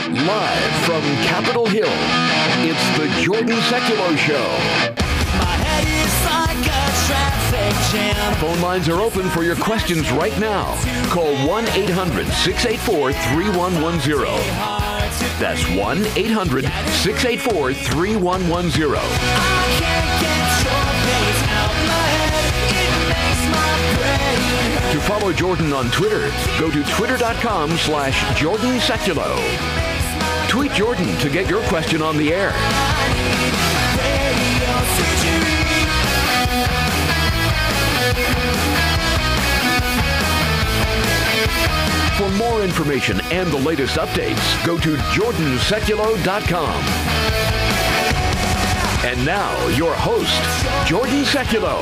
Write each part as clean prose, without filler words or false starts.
Live from Capitol Hill, it's the Jordan Sekulow Show. My head is like a traffic jam. Phone lines are open for your questions right now. Call 1-800-684-3110. That's 1-800-684-3110. I can't get your face out my head. It makes my brain hurt. To follow Jordan on Twitter, go to twitter.com/Jordan Sekulow. Tweet Jordan to get your question on the air. Radio surgery. For more information and the latest updates, go to jordansekulow.com. And now, your host, Jordan Sekulow.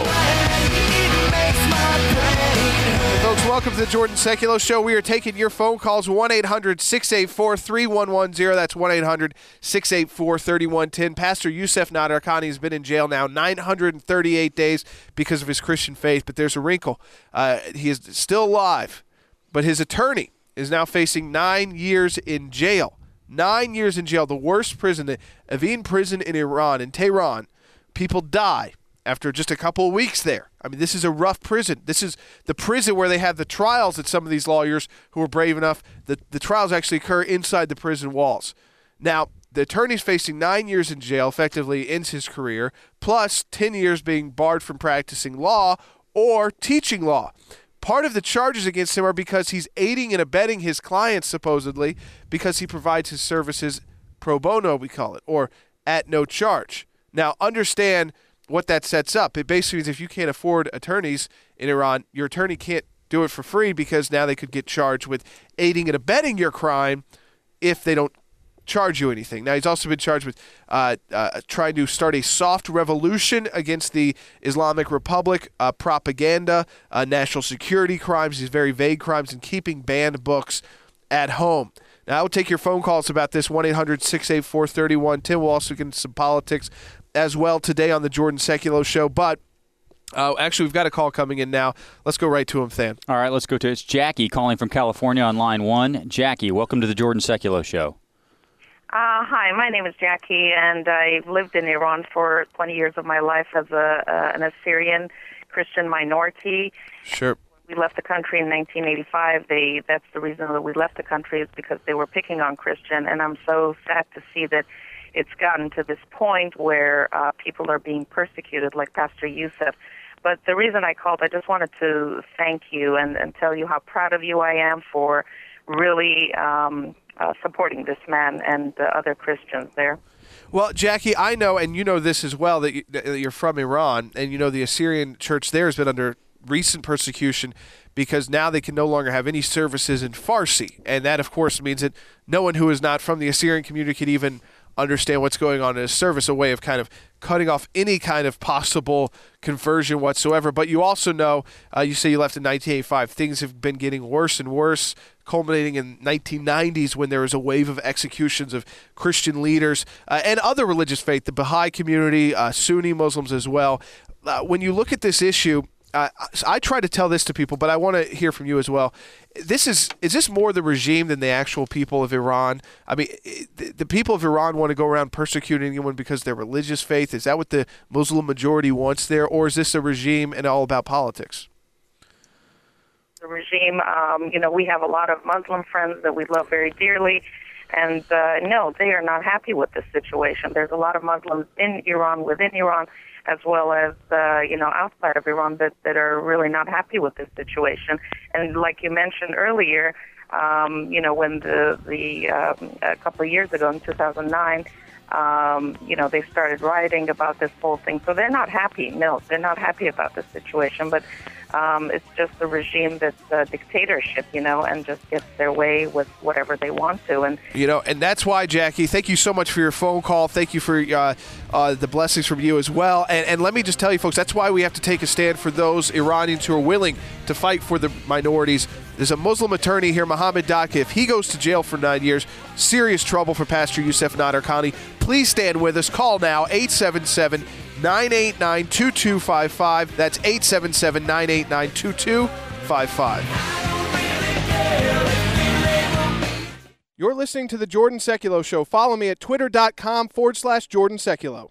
Folks, welcome to the Jordan Sekulow Show. We are taking your phone calls, 1-800-684-3110. That's 1-800-684-3110. Pastor Youssef Nadarkhani has been in jail now 938 days because of his Christian faith, but there's a wrinkle. He is still alive, but his attorney is now facing 9 years in jail. 9 years in jail, the worst prison, the Evin prison in Iran, in Tehran. People die after just a couple of weeks there. I mean, this is a rough prison. This is the prison where they have the trials that some of these lawyers who are brave enough, the trials actually occur inside the prison walls. Now, the attorney's facing 9 years in jail, effectively ends his career, plus 10 years being barred from practicing law or teaching law. Part of the charges against him are because he's aiding and abetting his clients, supposedly, because he provides his services pro bono, we call it, or at no charge. Now, understand what that sets up. It basically means if you can't afford attorneys in Iran, your attorney can't do it for free because now they could get charged with aiding and abetting your crime if they don't charge you anything. Now, he's also been charged with trying to start a soft revolution against the Islamic Republic, propaganda, national security crimes, these very vague crimes, and keeping banned books at home. Now, I will take your phone calls about this, 1-800-684-3110. We'll also get into some politics as well today on the Jordan Sekulow Show. But actually, we've got a call coming in now. Let's go right to him, Than. All right, let's go to it. It's Jackie calling from California on line 1. Jackie, welcome to the Jordan Sekulow Show. Hi, my name is Jackie, and I've lived in Iran for 20 years of my life as an Assyrian Christian minority. Sure. We left the country in 1985. That's the reason that we left the country, is because they were picking on Christian, and I'm so sad to see that it's gotten to this point where people are being persecuted, like Pastor Youssef. But the reason I called, I just wanted to thank you and tell you how proud of you I am for really supporting this man and other Christians there. Well, Jackie, I know, and you know this as well, that you're from Iran, and you know the Assyrian church there has been under recent persecution because now they can no longer have any services in Farsi. And that, of course, means that no one who is not from the Assyrian community could even understand what's going on in his service, a way of kind of cutting off any kind of possible conversion whatsoever. But you also know, you say you left in 1985, things have been getting worse and worse, culminating in 1990s when there was a wave of executions of Christian leaders and other religious faith, the Baha'i community, Sunni Muslims as well. When you look at this issue, I try to tell this to people, but I want to hear from you as well. Is this more the regime than the actual people of Iran? I mean, the people of Iran want to go around persecuting anyone because of their religious faith. Is that what the Muslim majority wants there, or is this a regime and all about politics? The regime, we have a lot of Muslim friends that we love very dearly, and no, they are not happy with this situation. There's a lot of Muslims in Iran, within Iran, as well as, outside of Iran that are really not happy with this situation. And like you mentioned earlier, when a couple of years ago in 2009, they started rioting about this whole thing. So they're not happy. No, they're not happy about this situation. But it's just the regime that's a dictatorship, and just gets their way with whatever they want to. And and that's why, Jackie, thank you so much for your phone call. Thank you for the blessings from you as well. And let me just tell you, folks, that's why we have to take a stand for those Iranians who are willing to fight for the minorities. There's a Muslim attorney here, Mohammed Daqqa. If he goes to jail for 9 years, serious trouble for Pastor Youssef Nadarkhani. Please stand with us. Call now, 877-989-2255. That's 877-989-2255. You're listening to the Jordan Sekulow Show. Follow me at twitter.com/Jordan Sekulow.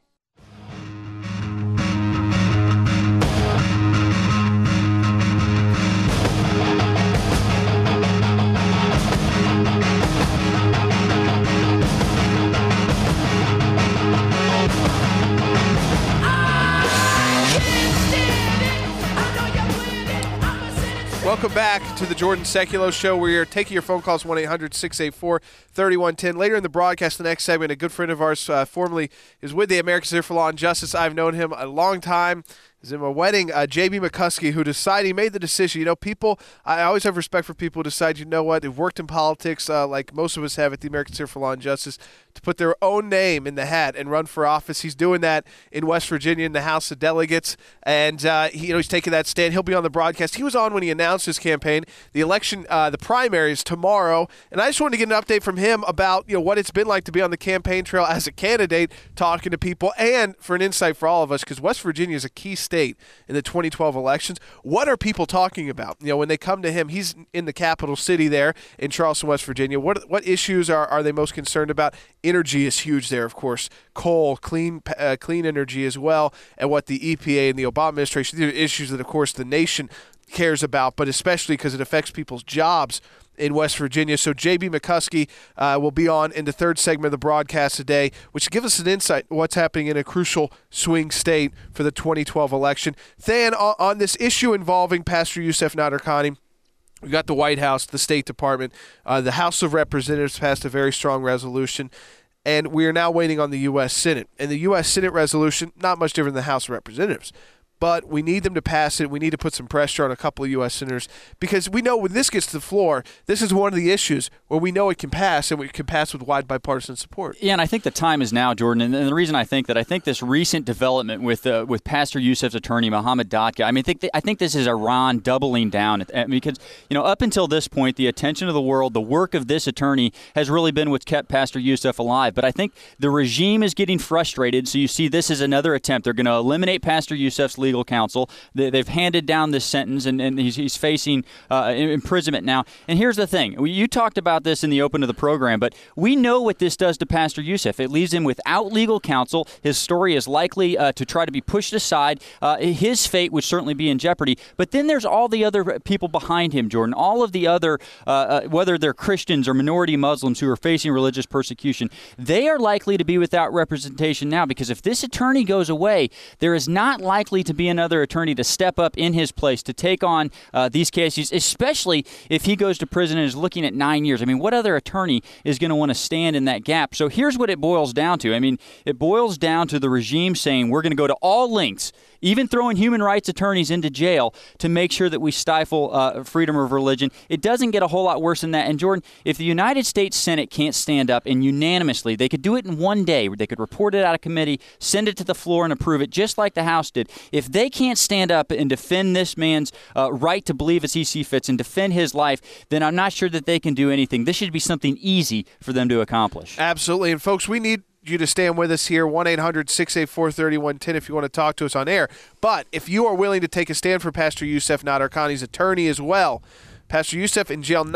Welcome back to the Jordan Sekulow Show. We are taking your phone calls, 1-800-684-3110. Later in the broadcast, the next segment, a good friend of ours formerly is with the Americans Center for Law and Justice. I've known him a long time. He's in my wedding, J.B. McCuskey, who decided, he made the decision. You know, people, I always have respect for people who decide, you know what, they've worked in politics like most of us have at the American Center for Law and Justice, to put their own name in the hat and run for office. He's doing that in West Virginia in the House of Delegates, and he's taking that stand. He'll be on the broadcast. He was on when he announced his campaign. The election, the primary is tomorrow, and I just wanted to get an update from him about what it's been like to be on the campaign trail as a candidate, talking to people, and for an insight for all of us, because West Virginia is a key state in the 2012 elections. What are people talking about? When they come to him, he's in the capital city there in Charleston, West Virginia. What issues are they most concerned about? Energy is huge there, of course. Coal, clean energy as well, and what the EPA and the Obama administration, these are issues that, of course, the nation cares about, but especially because it affects people's jobs in West Virginia. So J.B. McCuskey will be on in the third segment of the broadcast today, which gives us an insight what's happening in a crucial swing state for the 2012 election. Then on this issue involving Pastor Youssef Nader Khani, we got the White House, the State Department, the House of Representatives passed a very strong resolution, and we are now waiting on the U.S. Senate. And the U.S. Senate resolution, not much different than the House of Representatives, but we need them to pass it. We need to put some pressure on a couple of U.S. senators, because we know when this gets to the floor, this is one of the issues where we know it can pass, and we can pass with wide bipartisan support. Yeah, and I think the time is now, Jordan. And the reason I think this recent development with Pastor Youssef's attorney, Mohammed Datka, I think this is Iran doubling down. Because, up until this point, the attention of the world, the work of this attorney has really been what's kept Pastor Youssef alive. But I think the regime is getting frustrated, so you see this is another attempt. They're going to eliminate Pastor Youssef's legal counsel. They've handed down this sentence, and he's facing imprisonment now. And here's the thing. You talked about this in the open of the program, but we know what this does to Pastor Youssef. It leaves him without legal counsel. His story is likely to try to be pushed aside. His fate would certainly be in jeopardy. But then there's all the other people behind him, Jordan, all of the other, whether they're Christians or minority Muslims who are facing religious persecution, they are likely to be without representation now, because if this attorney goes away, there is not likely to be another attorney to step up in his place to take on these cases, especially if he goes to prison and is looking at 9 years. I mean, what other attorney is going to want to stand in that gap? So here's what it boils down to. I mean, it boils down to the regime saying we're going to go to all lengths, even throwing human rights attorneys into jail, to make sure that we stifle freedom of religion. It doesn't get a whole lot worse than that. And Jordan, if the United States Senate can't stand up and unanimously, they could do it in one day. They could report it out of committee, send it to the floor and approve it, just like the House did. If they can't stand up and defend this man's right to believe as he sees fit and defend his life, then I'm not sure that they can do anything. This should be something easy for them to accomplish. Absolutely. And folks, we need you to stand with us here, 1-800-684-3110 if you want to talk to us on air. But if you are willing to take a stand for Pastor Youssef Nader Khani's attorney as well, Pastor Youssef in jail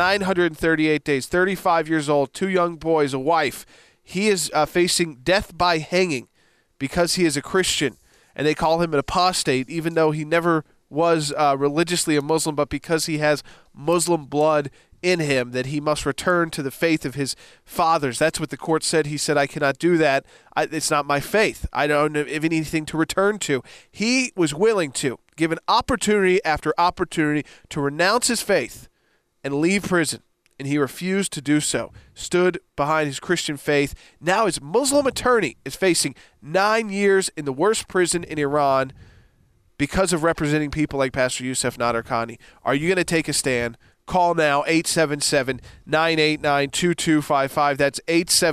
938 days, 35 years old, 2 young boys, a wife. He is facing death by hanging because he is a Christian, and they call him an apostate, even though he never was religiously a Muslim, but because he has Muslim blood in him, that he must return to the faith of his fathers. That's what the court said. He said, I cannot do that. It's not my faith. I don't have anything to return to. He was willing to, given opportunity after opportunity, to renounce his faith and leave prison, and he refused to do so, stood behind his Christian faith. Now his Muslim attorney is facing 9 years in the worst prison in Iran because of representing people like Pastor Youssef Nader Khani. Are you going to take a stand? Call now, 877-989-2255. That's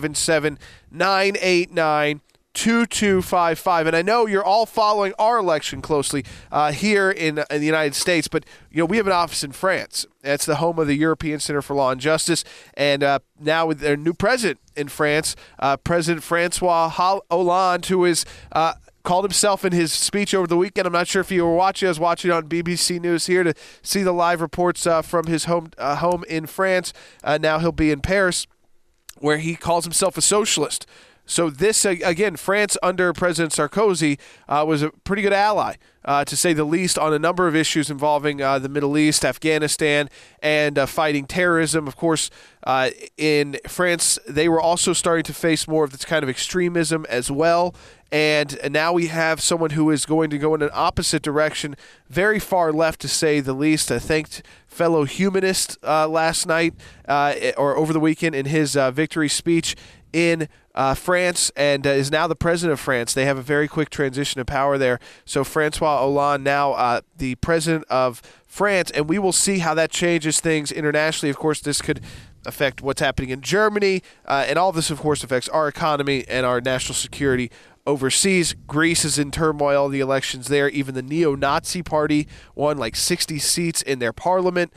877-989-2255. And I know you're all following our election closely here in the United States, but we have an office in France. That's the home of the European Center for Law and Justice. And now with their new president in France, President Francois Hollande, who is called himself in his speech over the weekend. I'm not sure if you were watching. I was watching on BBC News here to see the live reports from his home in France. Now he'll be in Paris. where he calls himself a socialist. So this, again, France under President Sarkozy was a pretty good ally, to say the least, on a number of issues involving the Middle East, Afghanistan, and fighting terrorism. Of course, in France, they were also starting to face more of this kind of extremism as well. And now we have someone who is going to go in an opposite direction, very far left, to say the least. I thanked fellow humanist last night or over the weekend in his victory speech in France, and is now the president of France. They have a very quick transition of power there. So Francois Hollande now the president of France, and we will see how that changes things internationally. Of course, this could affect what's happening in Germany, and all of this, of course, affects our economy and our national security overseas. Greece is in turmoil, the elections there. Even the neo-Nazi party won like 60 seats in their parliament.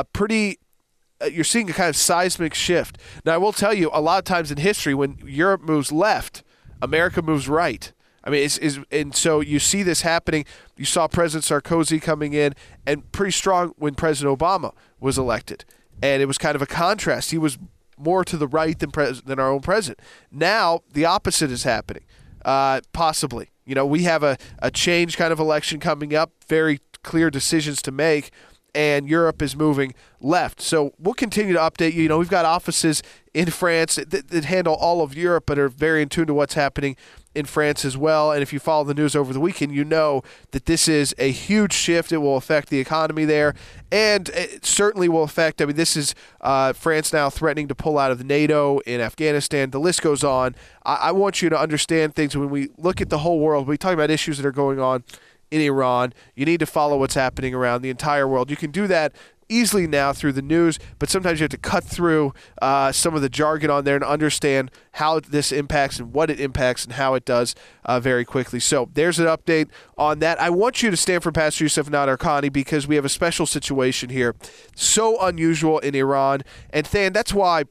You're seeing a kind of seismic shift. Now, I will tell you, a lot of times in history, when Europe moves left, America moves right. I mean, and so you see this happening. You saw President Sarkozy coming in, and pretty strong when President Obama was elected. And it was kind of a contrast. He was more to the right than our own president. Now, the opposite is happening, possibly. You know, we have a change kind of election coming up, very clear decisions to make, and Europe is moving left. So we'll continue to update you. You know, we've got offices in France that handle all of Europe, but are very in tune to what's happening in France as well. And if you follow the news over the weekend, you know that this is a huge shift. It will affect the economy there, and it certainly will affect, I mean, this is France now threatening to pull out of NATO in Afghanistan. The list goes on. I want you to understand things when we look at the whole world. We talk about issues that are going on in Iran. You need to follow what's happening around the entire world. You can do that easily now through the news, but sometimes you have to cut through some of the jargon on there and understand how this impacts and what it impacts and how it does very quickly. So there's an update on that. I want you to stand for Pastor Youssef Nadarkhani because we have a special situation here, so unusual in Iran. And Than, that's why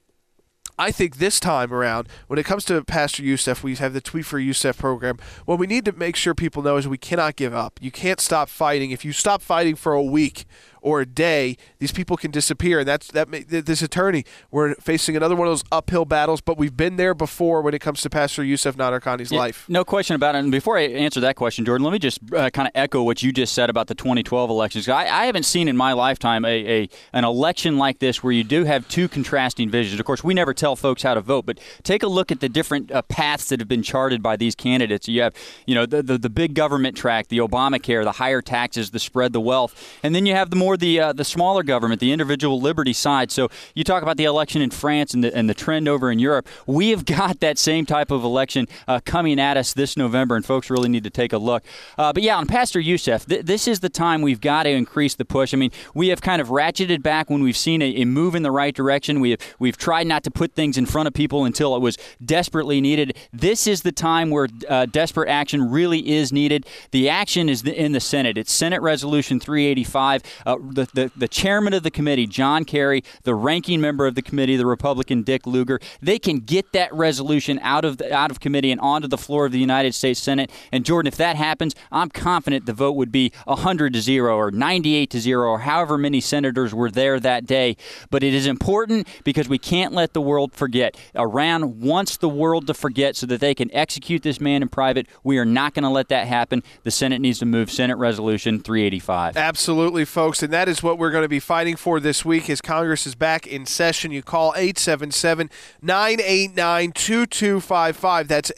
I think this time around, when it comes to Pastor Youssef, we have the Tweet for Youssef program. What we need to make sure people know is we cannot give up. You can't stop fighting. If you stop fighting for a week or a day, these people can disappear. And this attorney, we're facing another one of those uphill battles, but we've been there before when it comes to Pastor Youssef Nadarkhani's life. No question about it. And before I answer that question, Jordan, let me just kind of echo what you just said about the 2012 elections. I haven't seen in my lifetime an election like this where you do have two contrasting visions. Of course, we never tell folks how to vote, but take a look at the different paths that have been charted by these candidates. You have, the big government track, the Obamacare, the higher taxes, the spread the wealth, and then you have the smaller government, the individual liberty side. So you talk about the election in France and the trend over in Europe. We have got that same type of election coming at us this November, and folks really need to take a look. But yeah, on Pastor Youssef, this is the time we've got to increase the push. I mean, we have kind of ratcheted back when we've seen a move in the right direction. We've tried not to put things in front of people until it was desperately needed. This is the time where desperate action really is needed. The action is in the Senate. It's Senate Resolution 385. The chairman of the committee, John Kerry, the ranking member of the committee, the Republican Dick Lugar, they can get that resolution out of committee and onto the floor of the United States Senate. And Jordan, if that happens, I'm confident the vote would be 100-0 or 98-0 or however many senators were there that day. But it is important because we can't let the world forget. Iran wants the world to forget so that they can execute this man in private. We are not going to let that happen. The Senate needs to move Senate Resolution 385. Absolutely, folks, and that is what we're going to be fighting for this week as Congress is back in session. You call 877-989-2255. That's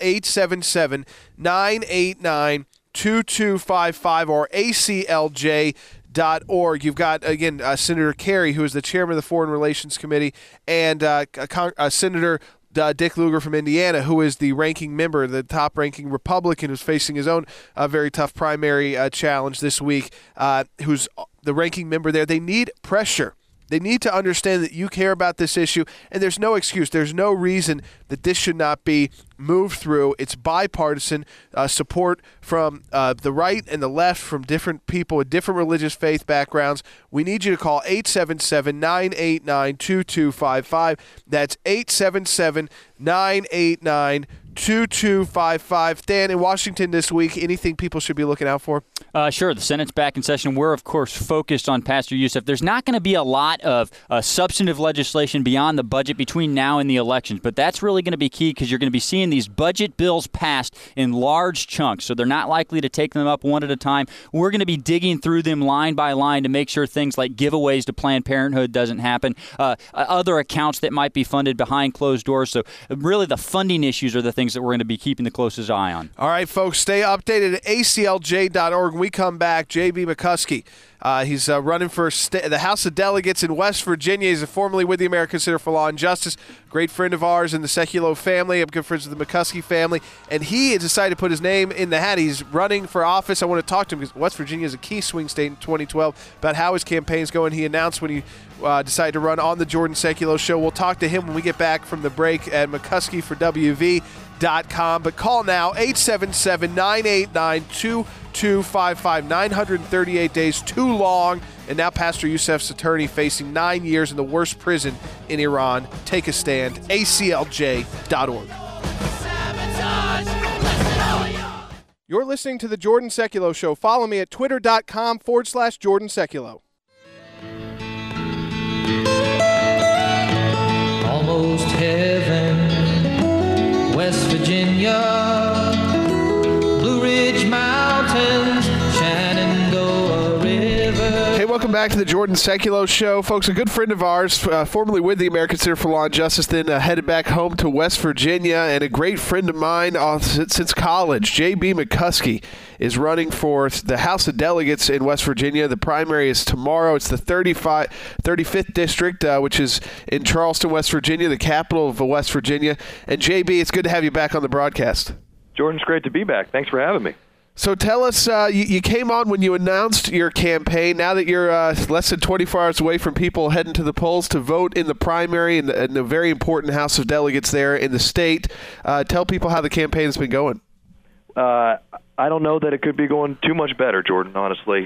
877-989-2255 or ACLJ.org. You've got, again, Senator Kerry, who is the chairman of the Foreign Relations Committee, and Senator Dick Lugar from Indiana, who is the ranking member, the top-ranking Republican who's facing his own very tough primary challenge this week, who's the ranking member there. They need pressure. They need to understand that you care about this issue, and there's no excuse. There's no reason that this should not be moved through. It's bipartisan support from the right and the left, from different people with different religious faith backgrounds. We need you to call 877-989-2255. That's 877-989-2255. 888-267-2255. Dan, in Washington this week, anything people should be looking out for? Sure. The Senate's back in session. We're, of course, focused on Pastor Youssef. There's not going to be a lot of substantive legislation beyond the budget between now and the elections, but that's really going to be key because you're going to be seeing these budget bills passed in large chunks, so they're not likely to take them up one at a time. We're going to be digging through them line by line to make sure things like giveaways to Planned Parenthood doesn't happen, other accounts that might be funded behind closed doors. So really the funding issues are the things that we're going to be keeping the closest eye on. All right, folks, stay updated at aclj.org. When we come back, J.B. McCuskey. He's running for the House of Delegates in West Virginia. He's formerly with the American Center for Law and Justice, great friend of ours in the Sekulow family. I'm good friends with the McCuskey family, and he has decided to put his name in the hat. He's running for office. I want to talk to him because West Virginia is a key swing state in 2012 about how his campaign's going. He announced when he decided to run on the Jordan Sekulow Show. We'll talk to him when we get back from the break at McCuskey for WV.com. But call now, 877-989-2255. 938 days, too long. And now Pastor Youssef's attorney facing 9 years in the worst prison in Iran. Take a stand. aclj.org. You're listening to the Jordan Sekulow Show. Follow me at twitter.com/Jordan Sekulow. Almost heaven, West Virginia, Blue Ridge Mountains, Shenandoah River. Hey, welcome back to the Jordan Sekulow Show. Folks, a good friend of ours, formerly with the American Center for Law and Justice, then headed back home to West Virginia, and a great friend of mine since college, J.B. McCuskey, is running for the House of Delegates in West Virginia. The primary is tomorrow. It's the 35th District, which is in Charleston, West Virginia, the capital of West Virginia. And, J.B., it's good to have you back on the broadcast. Jordan, it's great to be back. Thanks for having me. So tell us, you came on when you announced your campaign. Now that you're less than 24 hours away from people heading to the polls to vote in the primary in the very important House of Delegates there in the state, tell people how the campaign has been going. I don't know that it could be going too much better, Jordan, honestly.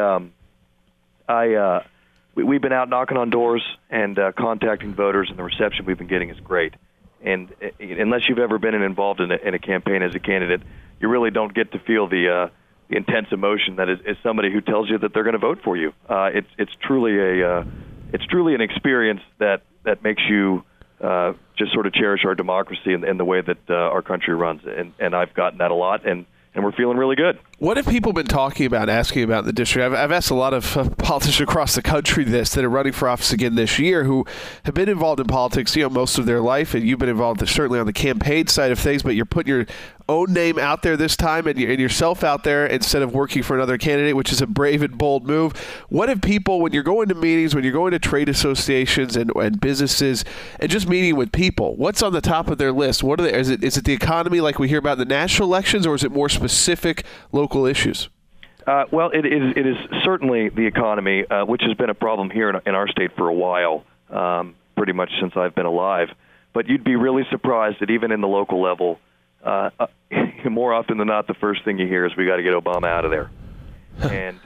We've been out knocking on doors and contacting voters, and the reception we've been getting is great. And unless you've ever been involved in a campaign as a candidate, you really don't get to feel the intense emotion that is somebody who tells you that they're going to vote for you. It's truly an experience that makes you just sort of cherish our democracy and the way that our country runs. And I've gotten that a lot, and we're feeling really good. What have people been talking about, asking about in the district? I've asked a lot of politicians across the country this that are running for office again this year who have been involved in politics, most of their life, and you've been involved certainly on the campaign side of things, but you're putting your own name out there this time and yourself out there instead of working for another candidate, which is a brave and bold move. What have people, when you're going to meetings, when you're going to trade associations and businesses and just meeting with people, what's on the top of their list? What are they? Is it the economy like we hear about in the national elections, or is it more specific local issues? Well, it is certainly the economy, which has been a problem here in our state for a while, pretty much since I've been alive. But you'd be really surprised that even in the local level, more often than not, the first thing you hear is we got to get Obama out of there, and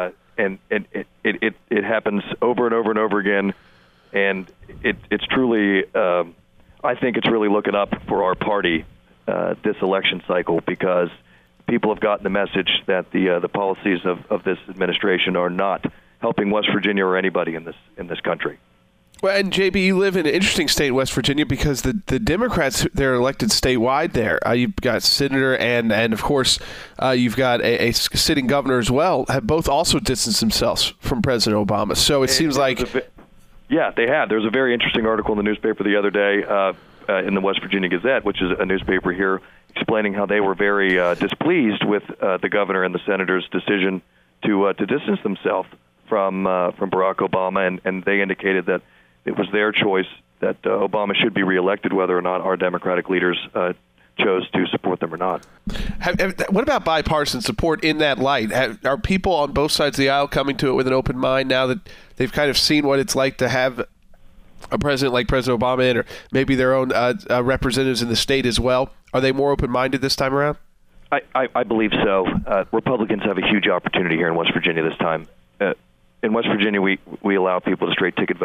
it happens over and over and over again, and it's truly, I think it's really looking up for our party this election cycle, because people have gotten the message that the policies of this administration are not helping West Virginia or anybody in this country. Well, and JB, you live in an interesting state, West Virginia, because the Democrats, they're elected statewide there. You've got senator and of course, you've got a sitting governor as well, have both also distanced themselves from President Obama. So it seems like... Yeah, they have. There was a very interesting article in the newspaper the other day in the West Virginia Gazette, which is a newspaper here, explaining how they were very displeased with the governor and the senator's decision to distance themselves from Barack Obama, and they indicated that it was their choice that Obama should be reelected, whether or not our Democratic leaders chose to support them or not. What about bipartisan support in that light? Are people on both sides of the aisle coming to it with an open mind now that they've kind of seen what it's like to have a president like President Obama in, or maybe their own representatives in the state as well? Are they more open-minded this time around? I believe so. Republicans have a huge opportunity here in West Virginia this time. In West Virginia, we allow people to straight ticket vote.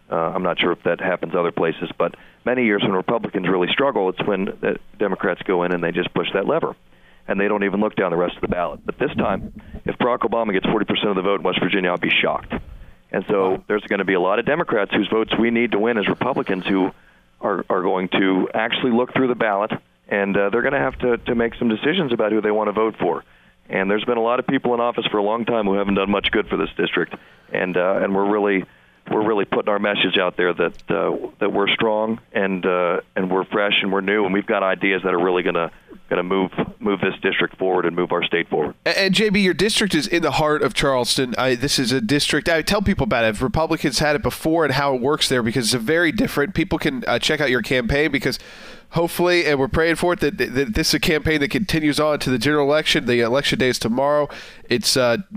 I'm not sure if that happens other places, but many years when Republicans really struggle, it's when the Democrats go in and they just push that lever, and they don't even look down the rest of the ballot. But this time, if Barack Obama gets 40% of the vote in West Virginia, I'll be shocked. And so there's going to be a lot of Democrats whose votes we need to win as Republicans who are going to actually look through the ballot, and they're going to have to make some decisions about who they want to vote for. And there's been a lot of people in office for a long time who haven't done much good for this district, and we're really putting our message out there that we're strong and we're fresh and we're new, and we've got ideas that are really going to move this district forward and move our state forward. And JB, your district is in the heart of Charleston. This is a district. I tell people about it. If Republicans had it before and how it works there, because it's very different. People can check out your campaign because hopefully, and we're praying for it, that this is a campaign that continues on to the general election. The election day is tomorrow. It's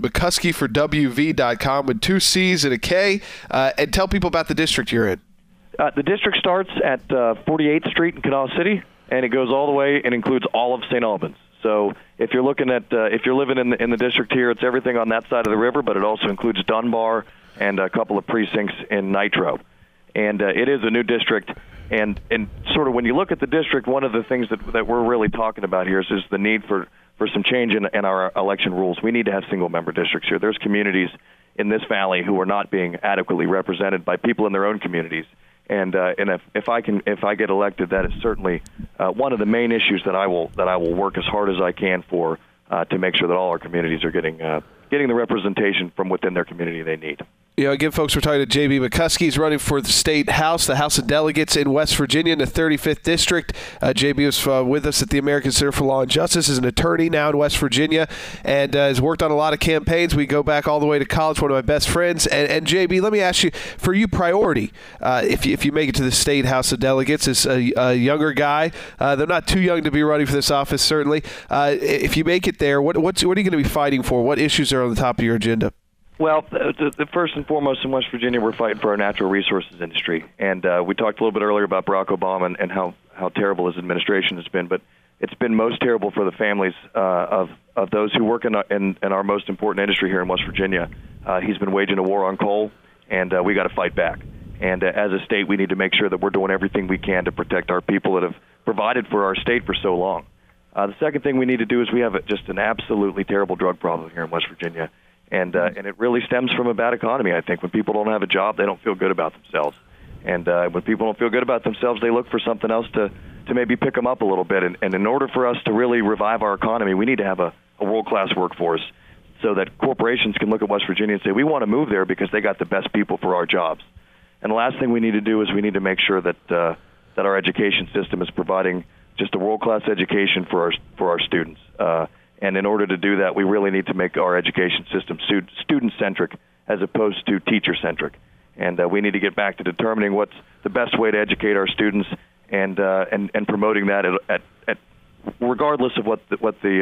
McCuskeyForWV.com with 2 C's and a K. And tell people about the district you're in. The district starts at 48th Street in Kanawha City, and it goes all the way and includes all of St. Albans. So if you're looking at, if you're living in the district here, it's everything on that side of the river, but it also includes Dunbar and a couple of precincts in Nitro. And it is a new district. And sort of when you look at the district, one of the things that we're really talking about here is the need for some change in our election rules. We need to have single-member districts here. There's communities in this valley who are not being adequately represented by people in their own communities. And if I get elected, that is certainly one of the main issues that I will work as hard as I can for to make sure that all our communities are getting the representation from within their community they need. You know, again, folks, we're talking to J.B. McCuskey. He's running for the State House, the House of Delegates in West Virginia in the 35th District. J.B. was with us at the American Center for Law and Justice as an attorney now in West Virginia and has worked on a lot of campaigns. We go back all the way to college, one of my best friends. And J.B., let me ask you, for you, priority, if you make it to the State House of Delegates as a younger guy, they're not too young to be running for this office, certainly. If you make it there, what are you going to be fighting for? What issues are on the top of your agenda? Well, the first and foremost in West Virginia, we're fighting for our natural resources industry. And we talked a little bit earlier about Barack Obama and how terrible his administration has been. But it's been most terrible for the families of those who work in our most important industry here in West Virginia. He's been waging a war on coal, and we got to fight back. And as a state, we need to make sure that we're doing everything we can to protect our people that have provided for our state for so long. The second thing we need to do is we have just an absolutely terrible drug problem here in West Virginia. And it really stems from a bad economy, I think. When people don't have a job, they don't feel good about themselves. And when people don't feel good about themselves, they look for something else to maybe pick them up a little bit. And in order for us to really revive our economy, we need to have a world-class workforce so that corporations can look at West Virginia and say, we want to move there because they got the best people for our jobs. And the last thing we need to do is we need to make sure that our education system is providing just a world-class education for our students. And in order to do that, we really need to make our education system student-centric as opposed to teacher-centric. And we need to get back to determining what's the best way to educate our students and promoting that at regardless of what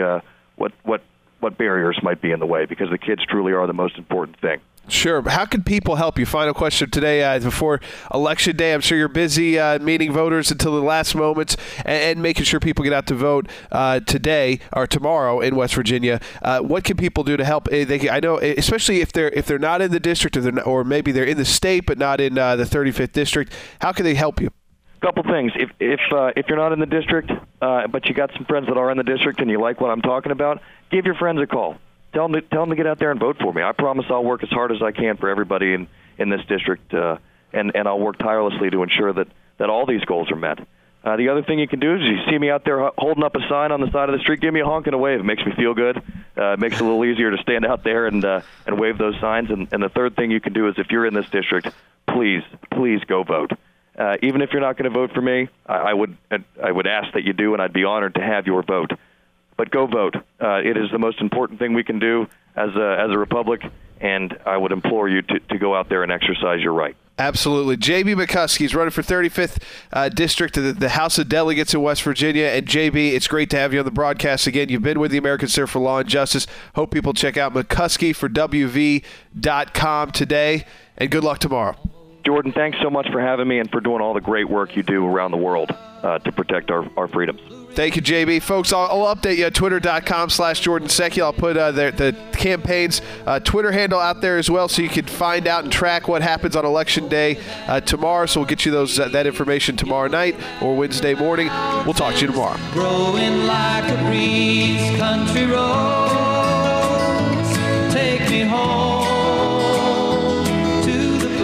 barriers might be in the way, because the kids truly are the most important thing. Sure. How can people help you? Final question today before Election Day. I'm sure you're busy meeting voters until the last moments and making sure people get out to vote today or tomorrow in West Virginia. What can people do to help? I know, especially if they're not in the district or maybe they're in the state but not in the 35th District. How can they help you? Couple things. If you're not in the district, but you got some friends that are in the district and you like what I'm talking about, give your friends a call. Tell them to get out there and vote for me. I promise I'll work as hard as I can for everybody in this district, and I'll work tirelessly to ensure that all these goals are met. The other thing you can do is you see me out there holding up a sign on the side of the street, give me a honk and a wave. It makes me feel good. It makes it a little easier to stand out there and wave those signs. And the third thing you can do is if you're in this district, please go vote. Even if you're not going to vote for me, I would ask that you do, and I'd be honored to have your vote. But go vote. It is the most important thing we can do as a republic, and I would implore you to go out there and exercise your right. Absolutely. J.B. McCuskey is running for 35th District of the House of Delegates in West Virginia. And, J.B., it's great to have you on the broadcast again. You've been with the American Center for Law and Justice. Hope people check out McCuskeyForWV.com today, and good luck tomorrow. Jordan, thanks so much for having me and for doing all the great work you do around the world. to protect our freedoms. Thank you, JB. Folks, I'll update you at twitter.com/Jordan Secular. I'll put the campaign's Twitter handle out there as well so you can find out and track what happens on Election Day tomorrow. So we'll get you that information tomorrow night or Wednesday morning. We'll talk to you tomorrow. Growing like a breeze, country roads, take me home to the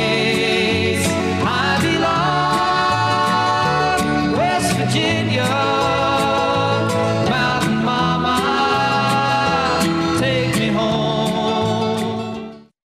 place I belong, West Virginia.